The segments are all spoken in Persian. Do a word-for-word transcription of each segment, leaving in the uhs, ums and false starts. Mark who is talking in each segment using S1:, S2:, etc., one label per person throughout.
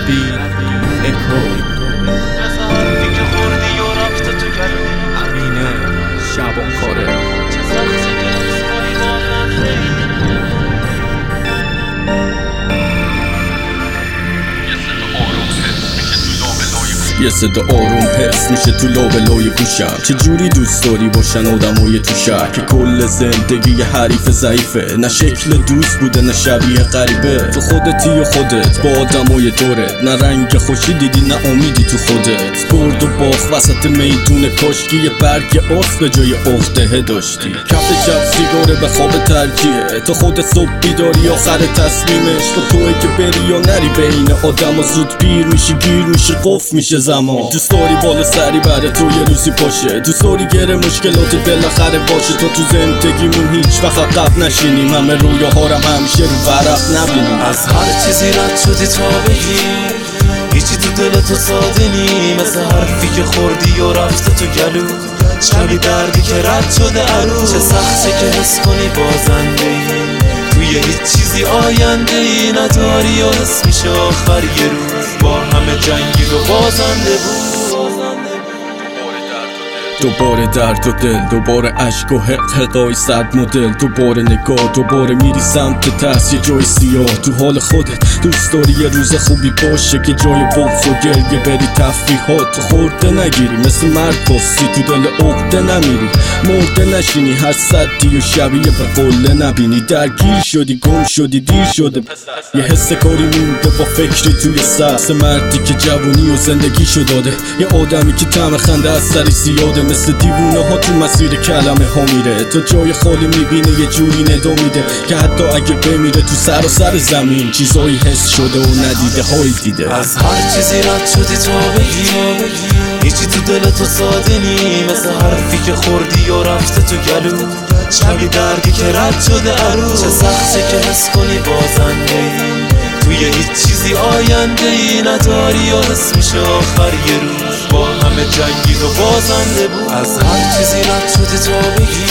S1: نبی اکو
S2: مثل حرفی که خوردی و رفته تو گلو
S1: همینه شبان کاره
S2: چه سخته که حس کنی واقعا خیلی
S3: یه صدا آروم حس میشه تو لابلای گوشم. چه جوری دوست داری باشن آدمای تو شهر که کل زندگی یه حریف ضعیفه، نه شکل دوست بوده نه شبیه غریبه. تو خودتی و خودت با آدمای دورت، نه رنگ خوشی دیدی نه امیدی تو خودت. برد و باخت وسط میدون کاشکی یه برگ آس به جای عقده داشتی. کف شب سیگاره به خواب ترکیه، تو خودت صبح بیداری آخر تصمیمش تو توی که بری یا نری بین آدم و زود پیر میشی گیر میشه قفل میشه زمان. دوست داری بالا سری بعد تو یه روزی باشه، دوست داری گره مشکلات بالاخره باشه. تو تو زندگیمون هیچ وقت عقب نشینیم، همه رویاهارم همیشه رو ورق نبینیم.
S2: از هر چیزی رد شدی تا بگی هیچی تو دل تو ساده نی، مثل حرفی که خوردی و رفته تو گلو شبی دردی که رد شده عروس. چه سخته که حس کنی بازنده ای توی هیچ چیزی آینده ای نداری و حس میشه آخر یه روز با همه جنگید و بازنده بود.
S3: دوباره درد و دل، دوباره عشق و حق حقای صد مدل، دوباره نگاه، دوباره میری سمت ترس یه جای سیاه. تو حال خودت دوست داری یه روز خوبی باشه که جای بغض و گریه بری تفریحات تو خورده نگیری، مثل مرد پستی تو دل عقده نمیری، مرده نشینی هر صدی و شبیه به قله نبینی. درگیر شدی گم شدی دیر شده یه حس کاری مونده با فکری توی سر، مردی که جوونی و زندگیشو داده، یه آدمی که طعم خنده از سری زیاده، مثل دیوونه ها تو مسیر کلمه ها میره. تا جای خالی میبینه یه جوری ندا میده که حتی اگه بمیره تو سر و سر زمین چیزایی حس شده و ندیده هایی دیده.
S2: از هر چیزی رد شدی تا بگی هیچی تو دل تو ساده نی، مثل حرفی که خوردی و رفته تو گلو شبی دردی که رد شده عروس. چه سخته که حس کنی بازنده ای توی هیچ چیزی آینده ای نداری و حس میشه آخر یه روز با همه جنگید و بازنده بود. از هر چیزی رد شدی تا بگی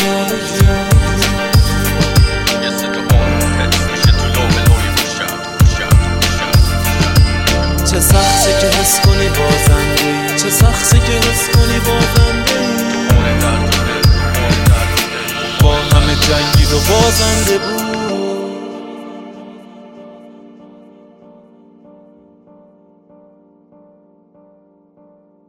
S2: چه سخته که حس کنی بازنده، چه سخته که حس کنی بازنده با همه جنگید و بازنده بود.